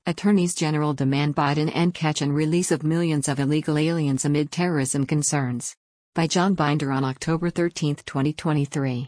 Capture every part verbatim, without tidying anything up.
Attorneys General demand Biden end catch and release of millions of illegal aliens amid terrorism concerns. By John Binder on October thirteenth, twenty twenty-three.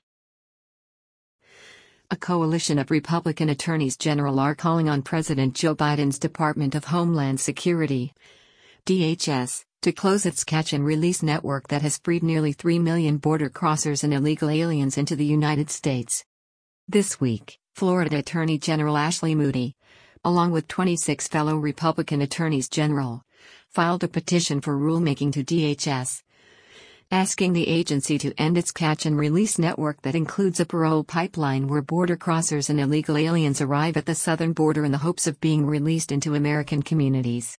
A coalition of Republican attorneys general are calling on President Joe Biden's Department of Homeland Security, D H S, to close its catch and release network that has freed nearly three million border crossers and illegal aliens into the United States. This week, Florida Attorney General Ashley Moody, along with twenty-six fellow Republican attorneys general, filed a petition for rulemaking to D H S, asking the agency to end its catch and release network that includes a parole pipeline where border crossers and illegal aliens arrive at the southern border in the hopes of being released into American communities.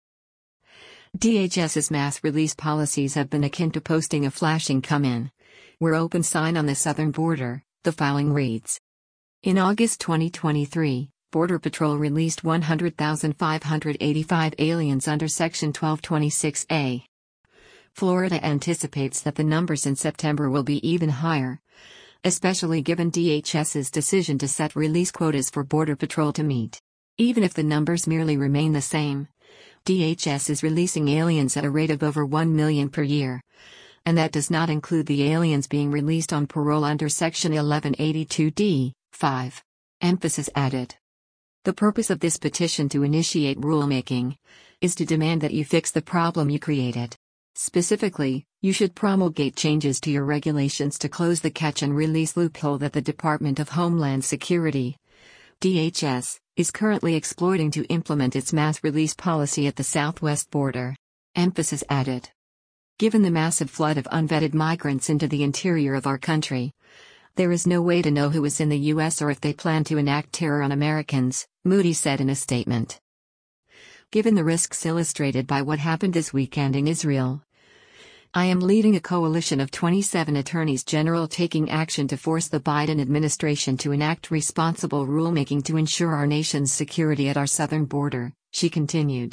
DHS's mass release policies have been akin to posting a flashing "come in, we're open" sign on the southern border, the filing reads. In August twenty twenty-three, Border Patrol released one hundred thousand five hundred eighty-five aliens under Section twelve twenty-six A. Florida anticipates that the numbers in September will be even higher, especially given DHS's decision to set release quotas for Border Patrol to meet. Even if the numbers merely remain the same, D H S is releasing aliens at a rate of over one million per year, and that does not include the aliens being released on parole under Section eleven eighty-two D five. Emphasis added. The purpose of this petition to initiate rulemaking is to demand that you fix the problem you created. Specifically, you should promulgate changes to your regulations to close the catch and release loophole that the Department of Homeland Security, D H S, is currently exploiting to implement its mass release policy at the southwest border. Emphasis added. Given the massive flood of unvetted migrants into the interior of our country, there is no way to know who is in the U S or if they plan to enact terror on Americans, Moody said in a statement. Given the risks illustrated by what happened this weekend in Israel, I am leading a coalition of twenty-seven attorneys general taking action to force the Biden administration to enact responsible rulemaking to ensure our nation's security at our southern border, she continued.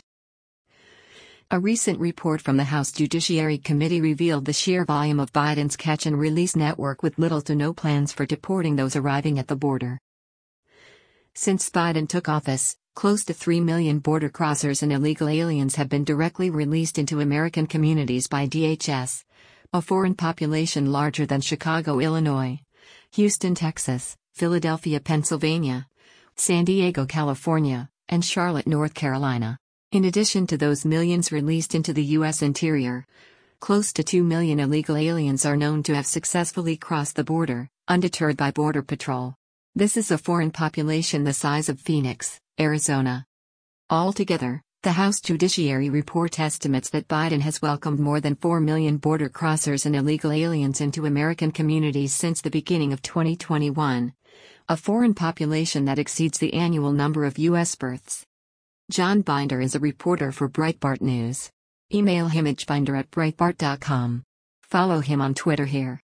A recent report from the House Judiciary Committee revealed the sheer volume of Biden's catch and release network with little to no plans for deporting those arriving at the border. Since Biden took office, close to three million border crossers and illegal aliens have been directly released into American communities by D H S, a foreign population larger than Chicago, Illinois, Houston, Texas, Philadelphia, Pennsylvania, San Diego, California, and Charlotte, North Carolina. In addition to those millions released into the U S interior, close to two million illegal aliens are known to have successfully crossed the border, undeterred by Border Patrol. This is a foreign population the size of Phoenix, Arizona. Altogether, the House Judiciary Report estimates that Biden has welcomed more than four million border crossers and illegal aliens into American communities since the beginning of twenty twenty-one, a foreign population that exceeds the annual number of U S births. John Binder is a reporter for Breitbart News. Email him at binder at breitbart dot com. Follow him on Twitter here.